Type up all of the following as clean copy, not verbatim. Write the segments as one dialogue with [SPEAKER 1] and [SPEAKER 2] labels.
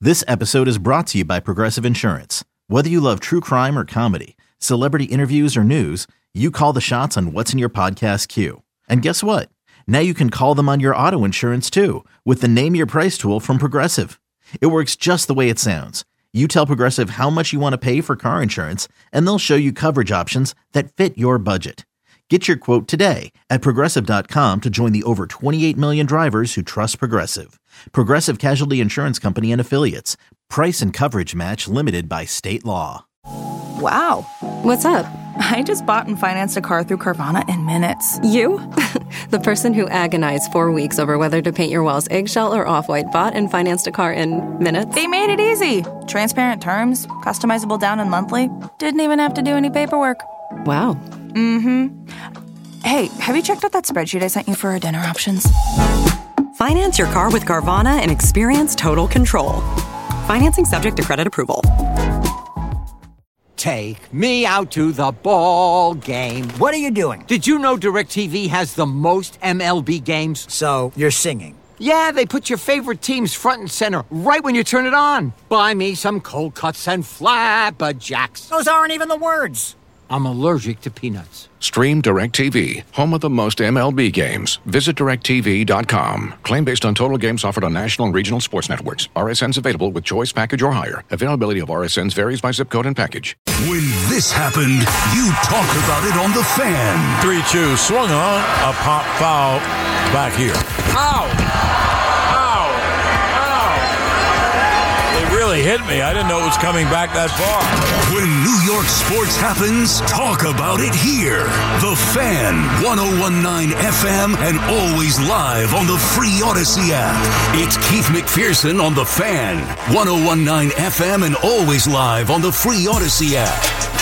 [SPEAKER 1] This episode is brought to you by Progressive Insurance. Whether you love true crime or comedy, celebrity interviews or news, you call the shots on what's in your podcast queue. And guess what? Now you can call them on your auto insurance too with the Name Your Price tool from Progressive. It works just the way it sounds. You tell Progressive how much you want to pay for car insurance, and they'll show you coverage options that fit your budget. Get your quote today at Progressive.com to join the over 28 million drivers who trust Progressive. Progressive Casualty Insurance Company and Affiliates. Price and coverage match limited by state law.
[SPEAKER 2] Wow.
[SPEAKER 3] What's up?
[SPEAKER 2] I just bought and financed a car through Carvana in minutes.
[SPEAKER 3] You? The person who agonized 4 weeks over whether to paint your walls eggshell or off-white bought and financed a car in minutes?
[SPEAKER 2] They made it easy. Transparent terms, customizable down and monthly. Didn't even have to do any paperwork.
[SPEAKER 3] Wow.
[SPEAKER 2] Mm-hmm. Hey, have you checked out that spreadsheet I sent you for our dinner options?
[SPEAKER 4] Finance your car with Carvana and experience total control. Financing subject to credit approval.
[SPEAKER 5] Take me out to the ball game.
[SPEAKER 6] What are you doing?
[SPEAKER 5] Did you know DirecTV has the most MLB games?
[SPEAKER 6] So, you're singing.
[SPEAKER 5] Yeah, they put your favorite teams front and center right when you turn it on. Buy me some cold cuts and flapjacks.
[SPEAKER 6] Those aren't even the words.
[SPEAKER 5] I'm allergic to peanuts.
[SPEAKER 7] Stream DirecTV, home of the most MLB games. Visit DirecTV.com. Claim based on total games offered on national and regional sports networks. RSNs available with choice package or higher. Availability of RSNs varies by zip code and package.
[SPEAKER 8] When this happened, you talk about it on The Fan.
[SPEAKER 9] 3-2, swung on, a pop foul back here. Ow! Really hit me. I didn't know it was coming back that far.
[SPEAKER 8] When New York sports happens, talk about it here. The Fan, 101.9 FM, and always live on the free Odyssey app. It's Keith McPherson on The Fan, 101.9 FM, and always live on the free Odyssey app.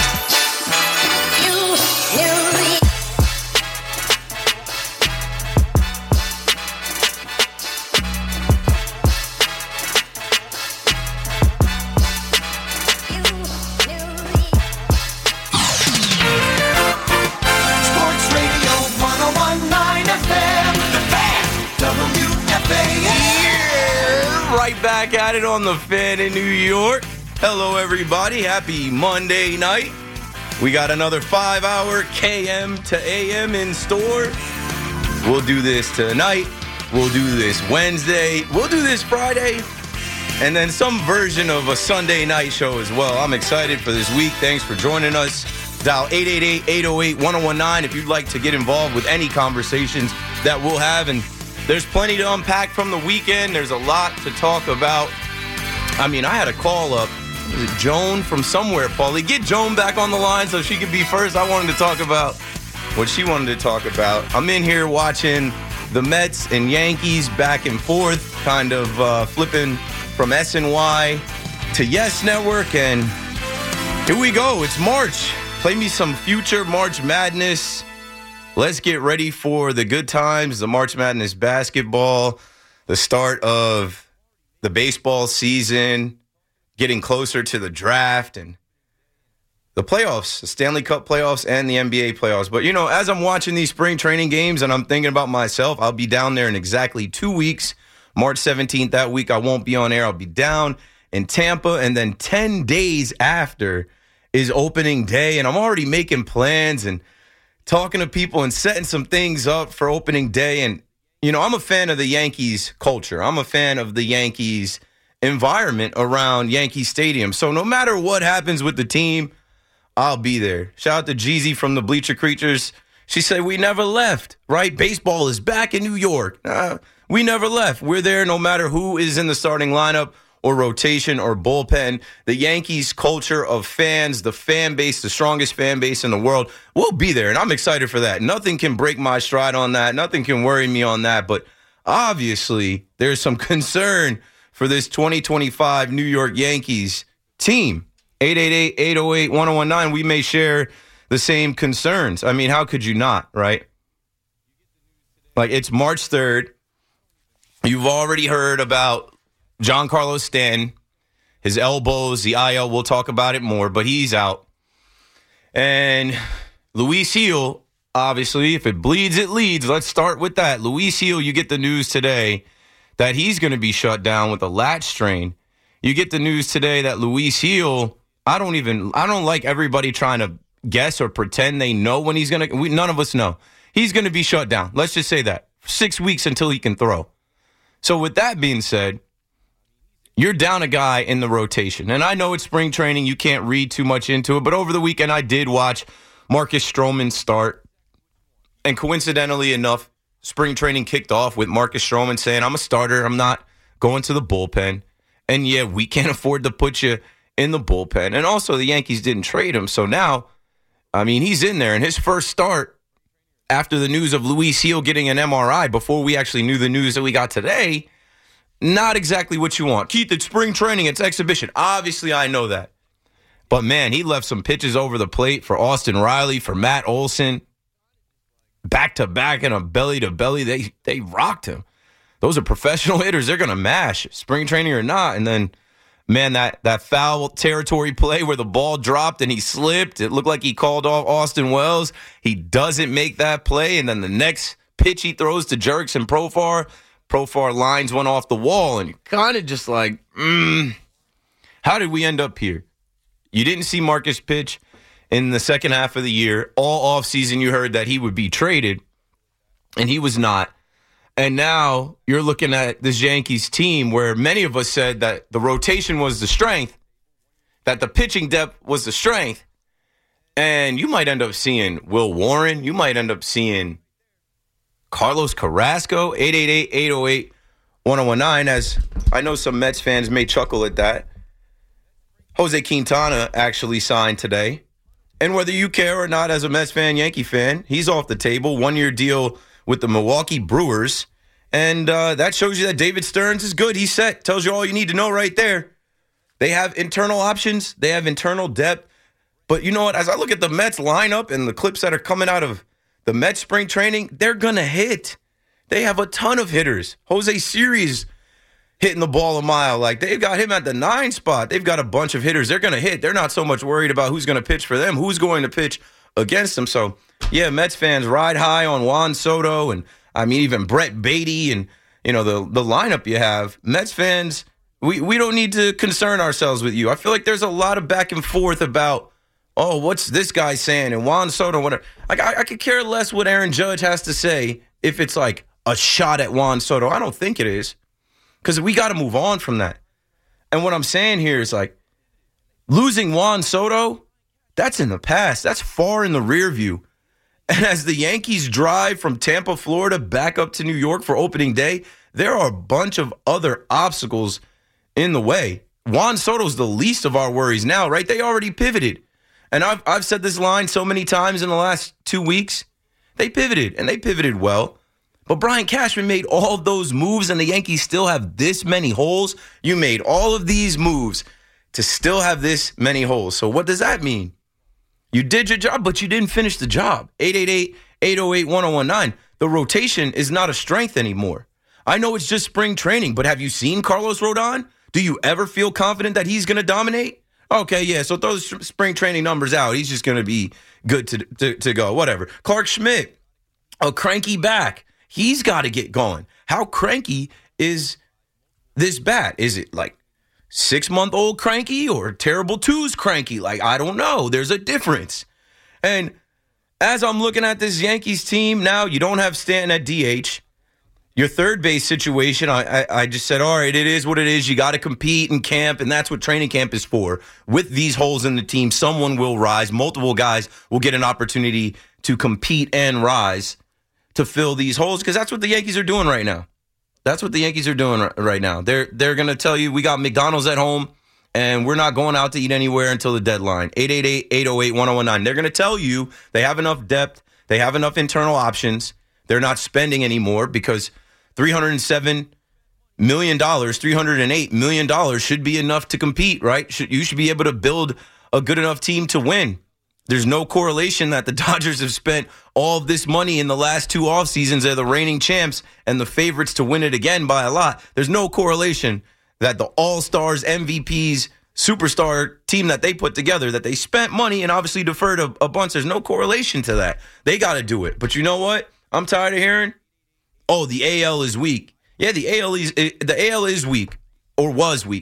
[SPEAKER 10] Back at it on The Fan in New York. Hello, everybody. Happy Monday night. We got another 5-hour KM to AM in store. We'll do this tonight. We'll do this Wednesday. We'll do this Friday. And then some version of a Sunday night show as well. I'm excited for this week. Thanks for joining us. Dial 888-808-1019 if you'd like to get involved with any conversations that we'll have. And there's plenty to unpack from the weekend. There's a lot to talk about. I mean, I had a call up. Was it Joan from somewhere, Paulie? Get Joan back on the line so she could be first. I wanted to talk about what she wanted to talk about. I'm in here watching the Mets and Yankees back and forth, kind of flipping from SNY to Yes Network. And here we go. It's March. Play me some future March Madness. Let's get ready for the good times, the March Madness basketball, the start of the baseball season, getting closer to the draft and the playoffs, the Stanley Cup playoffs and the NBA playoffs. But, you know, as I'm watching these spring training games and I'm thinking about myself, I'll be down there in exactly 2 weeks. March 17th, that week, I won't be on air. I'll be down in Tampa. And then 10 days after is opening day. And I'm already making plans and talking to people and setting some things up for opening day. And, you know, I'm a fan of the Yankees culture. I'm a fan of the Yankees environment around Yankee Stadium. So no matter what happens with the team, I'll be there. Shout out to Jeezy from the Bleacher Creatures. She said, we never left, right? Baseball is back in New York. We never left. We're there no matter who is in the starting lineup or rotation or bullpen. The Yankees culture of fans, the fan base, the strongest fan base in the world, will be there. And I'm excited for that. Nothing can break my stride on that. Nothing can worry me on that. But obviously, there's some concern for this 2025 New York Yankees team. 888-808-1019. We may share the same concerns. I mean, how could you not, right? Like, it's March 3rd. You've already heard about Giancarlo Stanton, his elbows, the IL, we'll talk about it more, but he's out. And Luis Gil, obviously, if it bleeds, it leads. Let's start with that. Luis Gil, you get the news today that he's going to be shut down with a lat strain. you get the news today that Luis Gil, I don't like everybody trying to guess or pretend they know when he's going to. None of us know. He's going to be shut down. Let's just say that. 6 weeks until he can throw. So with that being said, you're down a guy in the rotation. And I know it's spring training. You can't read too much into it. But over the weekend, I did watch Marcus Stroman start. And coincidentally enough, spring training kicked off with Marcus Stroman saying, I'm a starter. I'm not going to the bullpen. And yeah, we can't afford to put you in the bullpen. And also, the Yankees didn't trade him. So now, I mean, he's in there. And his first start after the news of Luis Gil getting an MRI, before we actually knew the news that we got today, not exactly what you want. Keith, it's spring training. It's exhibition. Obviously, I know that. But, man, he left some pitches over the plate for Austin Riley, for Matt Olson. Back-to-back and a belly-to-belly. They rocked him. Those are professional hitters. They're going to mash, spring training or not. And then, man, that foul territory play where the ball dropped and he slipped. It looked like he called off Austin Wells. He doesn't make that play. And then the next pitch he throws to Jurickson Profar. Profar lines went off the wall, and you're kind of just like, how did we end up here? You didn't see Marcus pitch in the second half of the year. All offseason you heard that he would be traded, and he was not. And now you're looking at this Yankees team where many of us said that the rotation was the strength, that the pitching depth was the strength, and you might end up seeing Will Warren. You might end up seeing Carlos Carrasco, 888-808-1019, as I know some Mets fans may chuckle at that. Jose Quintana actually signed today. And whether you care or not as a Mets fan, Yankee fan, he's off the table. 1-year deal with the Milwaukee Brewers. And that shows you that David Stearns is good. He's set. Tells you all you need to know right there. They have internal options. They have internal depth. But you know what? As I look at the Mets lineup and the clips that are coming out of the Mets spring training, they're going to hit. They have a ton of hitters. Jose Siri's hitting the ball a mile. Like, they've got him at the 9 spot. They've got a bunch of hitters. They're going to hit. They're not so much worried about who's going to pitch for them, who's going to pitch against them. So, yeah, Mets fans ride high on Juan Soto and, I mean, even Brett Beatty and, you know, the lineup you have. Mets fans, we don't need to concern ourselves with you. I feel like there's a lot of back and forth about, oh, what's this guy saying? And Juan Soto, whatever. I could care less what Aaron Judge has to say if it's like a shot at Juan Soto. I don't think it is. Because we got to move on from that. And what I'm saying here is like, losing Juan Soto, that's in the past. That's far in the rear view. And as the Yankees drive from Tampa, Florida, back up to New York for opening day, there are a bunch of other obstacles in the way. Juan Soto's the least of our worries now, right? They already pivoted. And I've said this line so many times in the last 2 weeks. They pivoted, and they pivoted well. But Brian Cashman made all of those moves, and the Yankees still have this many holes. You made all of these moves to still have this many holes. So what does that mean? You did your job, but you didn't finish the job. 888-808-1019. The rotation is not a strength anymore. I know it's just spring training, but have you seen Carlos Rodon? Do you ever feel confident that he's going to dominate? Okay, yeah, so throw the spring training numbers out. He's just going to be good to go, whatever. Clark Schmidt, a cranky back. He's got to get going. How cranky is this bat? Is it like 6-month-old cranky or terrible twos cranky? Like, I don't know. There's a difference. And as I'm looking at this Yankees team now, you don't have Stanton at DH. Your third base situation, I just said, all right, it is what it is. You got to compete in camp, and that's what training camp is for. With these holes in the team, someone will rise. Multiple guys will get an opportunity to compete and rise to fill these holes, because that's what the Yankees are doing right now. That's what the Yankees are doing right now. They're going to tell you, we got McDonald's at home, and we're not going out to eat anywhere until the deadline. 888-808-1019. They're going to tell you they have enough depth. They have enough internal options. They're not spending anymore because $307 million, $308 million should be enough to compete, right? You should be able to build a good enough team to win. There's no correlation that the Dodgers have spent all of this money in the last 2 off seasons. They're the reigning champs and the favorites to win it again by a lot. There's no correlation that the All-Stars, MVPs, superstar team that they put together, that they spent money and obviously deferred a bunch. There's no correlation to that. They got to do it. But you know what? I'm tired of hearing, oh, the AL is weak. Yeah, the AL is weak, or was weak.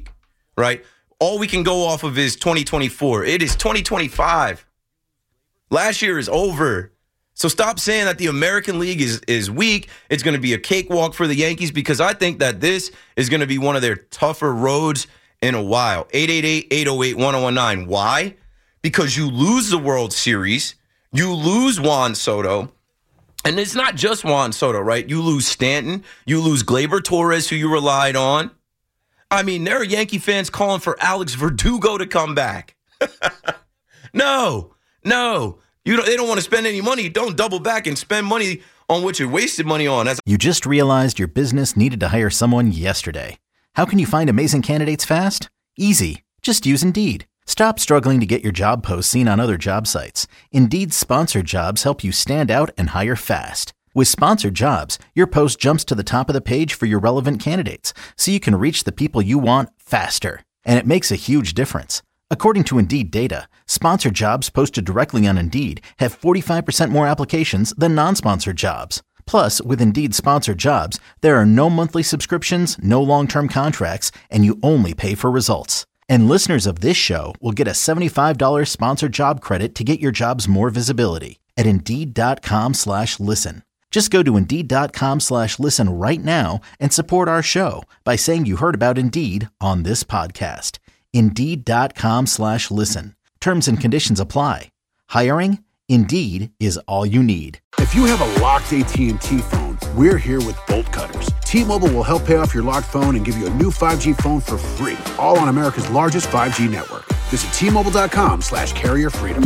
[SPEAKER 10] right? All we can go off of is 2024. It is 2025. Last year is over. So stop saying that the American League is weak. It's going to be a cakewalk for the Yankees, because I think that this is going to be one of their tougher roads in a while. 888-808-1019. Why? Because you lose the World Series. You lose Juan Soto. And it's not just Juan Soto, right? You lose Stanton. You lose Gleyber Torres, who you relied on. I mean, there are Yankee fans calling for Alex Verdugo to come back. No. They don't want to spend any money. Don't double back and spend money on what you wasted money on.
[SPEAKER 1] You just realized your business needed to hire someone yesterday. How can you find amazing candidates fast? Easy. Just use Indeed. Stop struggling to get your job posts seen on other job sites. Indeed's sponsored jobs help you stand out and hire fast. With sponsored jobs, your post jumps to the top of the page for your relevant candidates, so you can reach the people you want faster. And it makes a huge difference. According to Indeed data, sponsored jobs posted directly on Indeed have 45% more applications than non-sponsored jobs. Plus, with Indeed sponsored jobs, there are no monthly subscriptions, no long-term contracts, and you only pay for results. And listeners of this show will get a $75 sponsored job credit to get your jobs more visibility at Indeed.com/listen. Just go to Indeed.com/listen right now and support our show by saying you heard about Indeed on this podcast. Indeed.com/listen. Terms and conditions apply. Hiring? Indeed is all you need.
[SPEAKER 11] If you have a locked AT&T phone, we're here with Bolt Cutters. T-Mobile will help pay off your locked phone and give you a new 5G phone for free, all on America's largest 5G network. Visit T-Mobile.com/carrier freedom.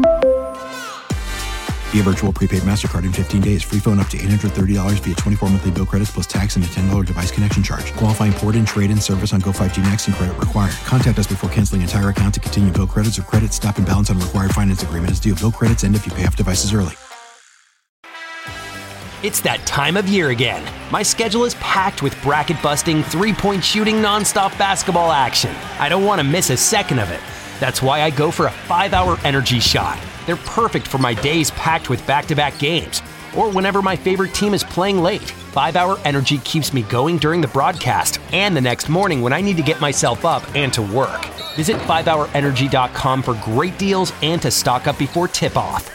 [SPEAKER 12] Via virtual prepaid MasterCard in 15 days. Free phone up to $830 via 24 monthly bill credits plus tax and a $10 device connection charge. Qualifying port and trade-in service on Go5G Next and credit required. Contact us before canceling entire account to continue bill credits or credit stop and balance on required finance agreement is due. Bill credits end if you pay off devices early.
[SPEAKER 13] It's that time of year again. My schedule is packed with bracket-busting, three-point shooting, nonstop basketball action. I don't want to miss a second of it. That's why I go for a 5-hour energy shot. They're perfect for my days packed with back-to-back games, or whenever my favorite team is playing late. 5-hour energy keeps me going during the broadcast and the next morning when I need to get myself up and to work. Visit 5hourenergy.com for great deals and to stock up before tip-off.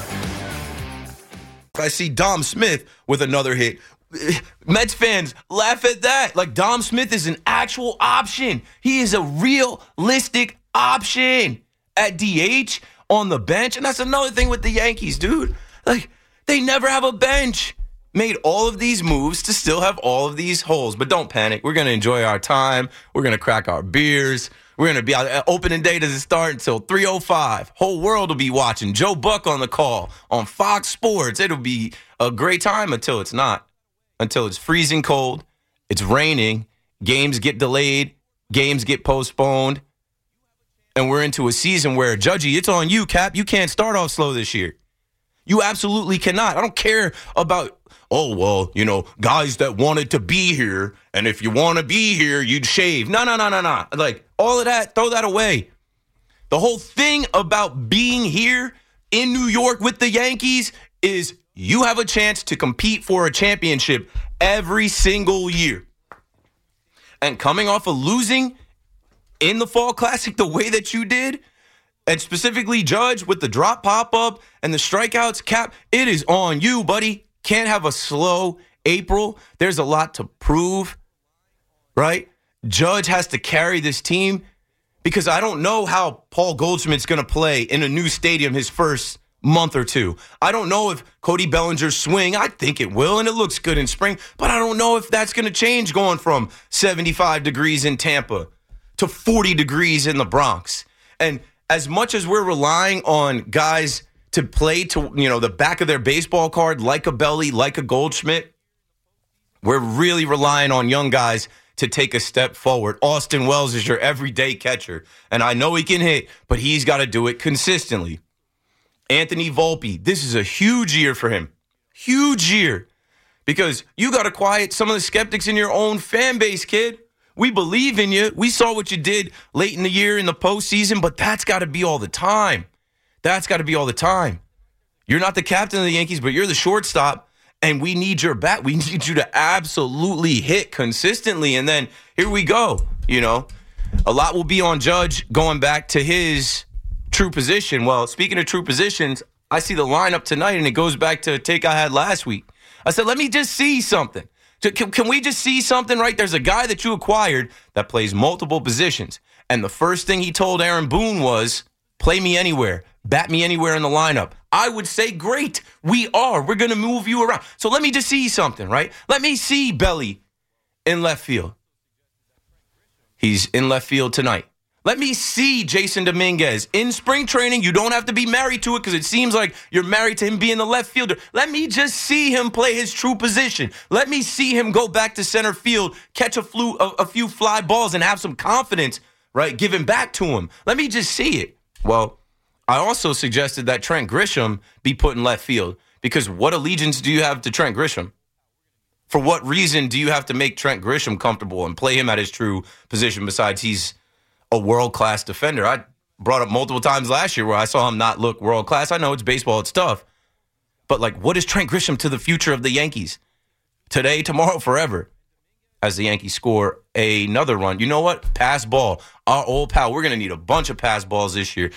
[SPEAKER 10] I see Dom Smith with another hit. Mets fans, laugh at that. Like, Dom Smith is an actual option. He is a realistic option at DH. On the bench, and that's another thing with the Yankees, dude. Like, they never have a bench. Made all of these moves to still have all of these holes. But don't panic. We're going to enjoy our time. We're going to crack our beers. We're going to be out. Opening day doesn't start until 3:05. Whole world will be watching. Joe Buck on the call on Fox Sports. It'll be a great time until it's not. Until it's freezing cold. It's raining. Games get delayed. Games get postponed. And we're into a season where, Judgy, it's on you, Cap. You can't start off slow this year. You absolutely cannot. I don't care about, guys that wanted to be here, and if you want to be here, you'd shave. No. Like, all of that, throw that away. The whole thing about being here in New York with the Yankees is you have a chance to compete for a championship every single year. And coming off of losing in the Fall Classic the way that you did, and specifically Judge with the drop pop-up and the strikeouts, Cap, it is on you, buddy. Can't have a slow April. There's a lot to prove, right? Judge has to carry this team because I don't know how Paul Goldschmidt's going to play in a new stadium his first month or two. I don't know if Cody Bellinger's swing, I think it will, and it looks good in spring, but I don't know if that's going to change going from 75 degrees in Tampa to 40 degrees in the Bronx. And as much as we're relying on guys to play to, the back of their baseball card, like a Belly, like a Goldschmidt, we're really relying on young guys to take a step forward. Austin Wells is your everyday catcher, and I know he can hit, but he's got to do it consistently. Anthony Volpe, this is a huge year for him. Huge year. Because you got to quiet some of the skeptics in your own fan base, kid. We believe in you. We saw what you did late in the year in the postseason, but that's got to be all the time. That's got to be all the time. You're not the captain of the Yankees, but you're the shortstop, and we need your bat. We need you to absolutely hit consistently, and then here we go, A lot will be on Judge going back to his true position. Well, speaking of true positions, I see the lineup tonight, and it goes back to a take I had last week. I said, let me just see something. Can we just see something, right? There's a guy that you acquired that plays multiple positions. And the first thing he told Aaron Boone was, play me anywhere. Bat me anywhere in the lineup. I would say, great. We're going to move you around. So let me just see something, right? Let me see Belly in left field. He's in left field tonight. Let me see Jason Dominguez in spring training. You don't have to be married to it because it seems like you're married to him being the left fielder. Let me just see him play his true position. Let me see him go back to center field, catch a few fly balls, and have some confidence, right, giving back to him. Let me just see it. Well, I also suggested that Trent Grisham be put in left field because what allegiance do you have to Trent Grisham? For what reason do you have to make Trent Grisham comfortable and play him at his true position besides he's a world-class defender? I brought up multiple times last year where I saw him not look world-class. I know it's baseball, it's tough. But, what is Trent Grisham to the future of the Yankees? Today, tomorrow, forever. As the Yankees score another run. You know what? Pass ball. Our old pal, we're going to need a bunch of pass balls this year.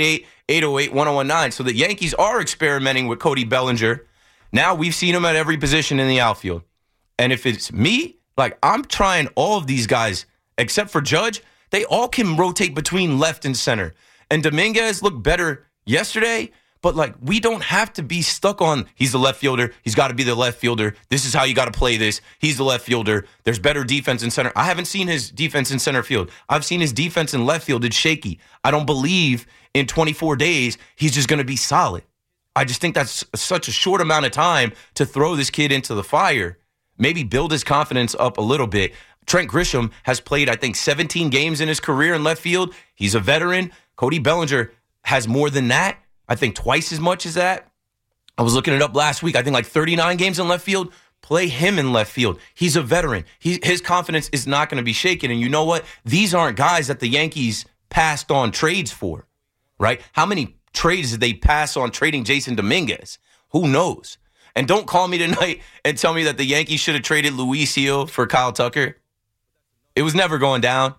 [SPEAKER 10] 888-808-1019. So the Yankees are experimenting with Cody Bellinger. Now we've seen him at every position in the outfield. And if it's me, I'm trying all of these guys, except for Judge, they all can rotate between left and center. And Dominguez looked better yesterday, but we don't have to be stuck on he's the left fielder. He's got to be the left fielder. This is how you got to play this. He's the left fielder. There's better defense in center. I haven't seen his defense in center field. I've seen his defense in left field. It's shaky. I don't believe in 24 days he's just going to be solid. I just think that's such a short amount of time to throw this kid into the fire. Maybe build his confidence up a little bit. Trent Grisham has played, I think, 17 games in his career in left field. He's a veteran. Cody Bellinger has more than that. I think twice as much as that. I was looking it up last week. I think 39 games in left field. Play him in left field. He's a veteran. His confidence is not going to be shaken. And you know what? These aren't guys that the Yankees passed on trades for, right? How many trades did they pass on trading Jason Dominguez? Who knows? And don't call me tonight and tell me that the Yankees should have traded Luis Gil for Kyle Tucker. It was never going down.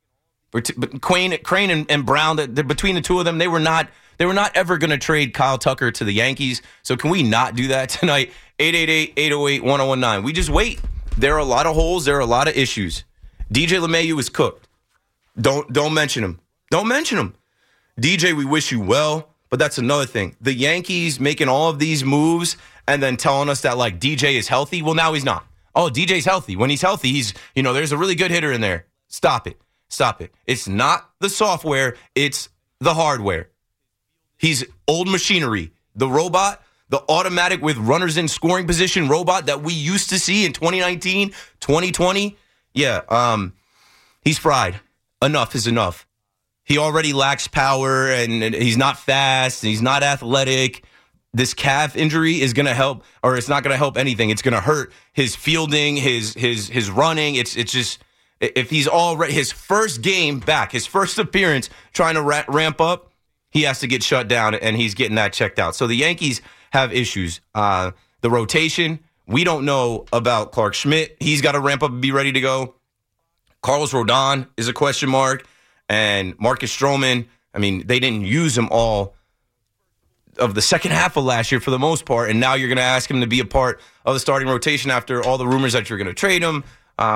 [SPEAKER 10] But Crane and Brown, between the two of them, they were not ever going to trade Kyle Tucker to the Yankees. So can we not do that tonight? 888-808-1019. We just wait. There are a lot of holes. There are a lot of issues. DJ LeMahieu is cooked. Don't mention him. Don't mention him. DJ, we wish you well, but that's another thing. The Yankees making all of these moves and then telling us that DJ is healthy. Well, now he's not. Oh, DJ's healthy. When he's healthy, he's, there's a really good hitter in there. Stop it. It's not the software. It's the hardware. He's old machinery. The robot, the automatic with runners in scoring position robot that we used to see in 2019, 2020. Yeah, he's fried. Enough is enough. He already lacks power, and he's not fast, and he's not athletic. This calf injury is going to help, or it's not going to help anything. It's going to hurt his fielding, his running. It's just, if he's already, his first game back, his first appearance trying to ramp up, he has to get shut down, and he's getting that checked out. So the Yankees have issues. The rotation, we don't know about Clark Schmidt. He's got to ramp up and be ready to go. Carlos Rodon is a question mark. And Marcus Stroman, they didn't use him all of the second half of last year for the most part, and now you're going to ask him to be a part of the starting rotation after all the rumors that you're going to trade him.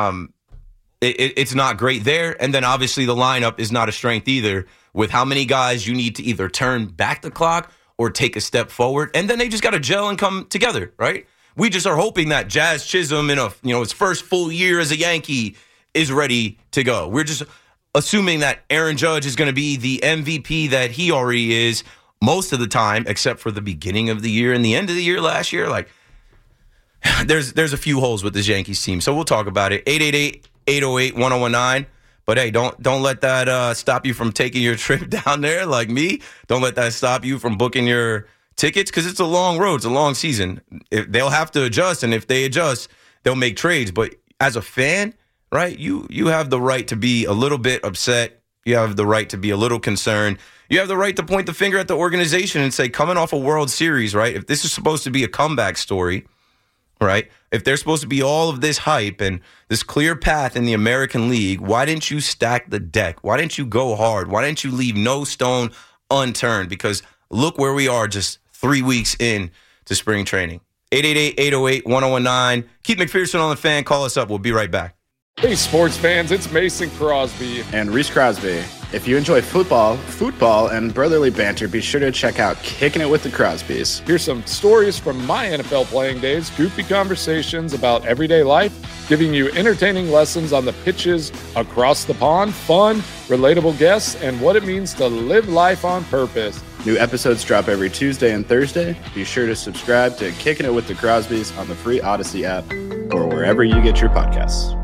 [SPEAKER 10] It's not great there. And then obviously the lineup is not a strength either with how many guys you need to either turn back the clock or take a step forward. And then they just got to gel and come together, right? We just are hoping that Jazz Chisholm in his first full year as a Yankee is ready to go. We're just assuming that Aaron Judge is going to be the MVP that he already is most of the time, except for the beginning of the year and the end of the year last year. There's a few holes with this Yankees team. So we'll talk about it. 888-808-1019. But hey, don't let that stop you from taking your trip down there like me. Don't let that stop you from booking your tickets because it's a long road. It's a long season. They'll have to adjust, and if they adjust, they'll make trades. But as a fan, right, you have the right to be a little bit upset. You have the right to be a little concerned. You have the right to point the finger at the organization and say, coming off a World Series, right, if this is supposed to be a comeback story, right? If there's supposed to be all of this hype and this clear path in the American League, why didn't you stack the deck? Why didn't you go hard? Why didn't you leave no stone unturned? Because look where we are just 3 weeks in to spring training. 888-808-1019. Keith McPherson on the Fan. Call us up. We'll be right back.
[SPEAKER 14] Hey, sports fans, it's Mason Crosby.
[SPEAKER 15] And Reese Crosby. If you enjoy football, and brotherly banter, be sure to check out Kicking It with the Crosbys.
[SPEAKER 14] Here's some stories from my NFL playing days, goofy conversations about everyday life, giving you entertaining lessons on the pitches across the pond, fun, relatable guests, and what it means to live life on purpose.
[SPEAKER 15] New episodes drop every Tuesday and Thursday. Be sure to subscribe to Kicking It with the Crosbys on the free Odyssey app or wherever you get your podcasts.